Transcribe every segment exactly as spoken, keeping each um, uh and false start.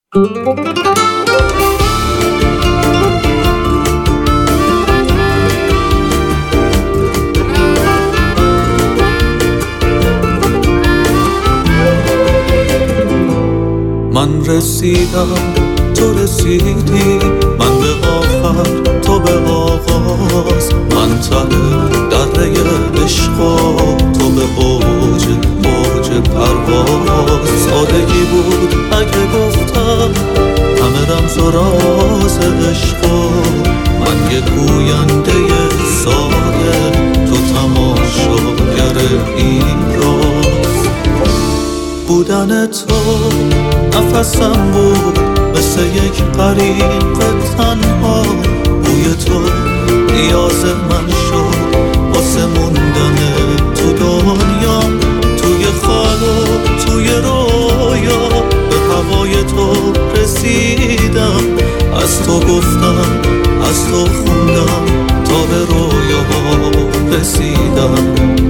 من رسیدم تو رسیدی، من به آخر تو به آغاز، من ته دره عشقا تو به اوج اوج پرواز. سادگی بود اگه گفتم همه رمز و راز عشقا، من یه گوینده ساده تو تماشاگر این راز. بودن تو نفسم بود مثل یک غریق تنها، بوی تو نیاز من شد واسه موندن تو دنیا. توی خواب و توی رویا به هوای تو رسیدم، از تو گفتم از تو خوندم تا به رویا رسیدم.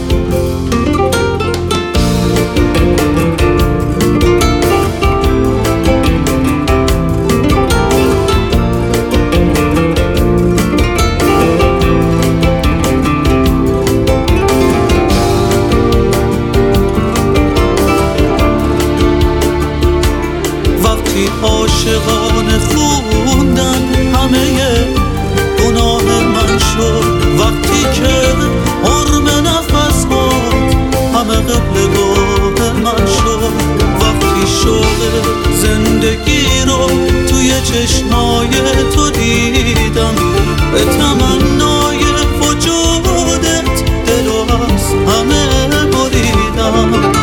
عاشقانه خوندن همه گناه من شد، وقتی که حرم نفس هات همه قبلگاه من شد. وقتی شوق زندگی رو توی چشمای تو دیدم، به تمنای وجودت دل و از همه بریدم.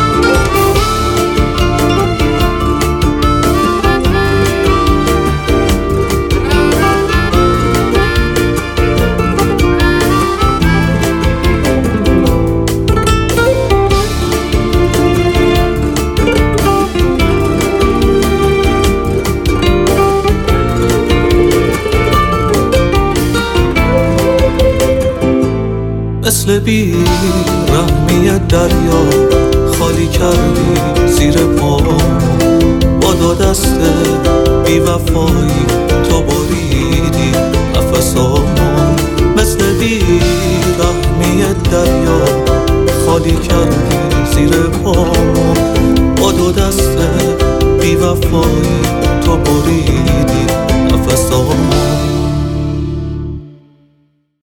مثل بی رحمی دریا خالی کردی زیر پام، با دو دست بی وفایی تو بریدی نفسامو. مثل بی رحمی دریا خالی کردی زیر پام، با دو دست بی وفایی تو بریدی نفسامو.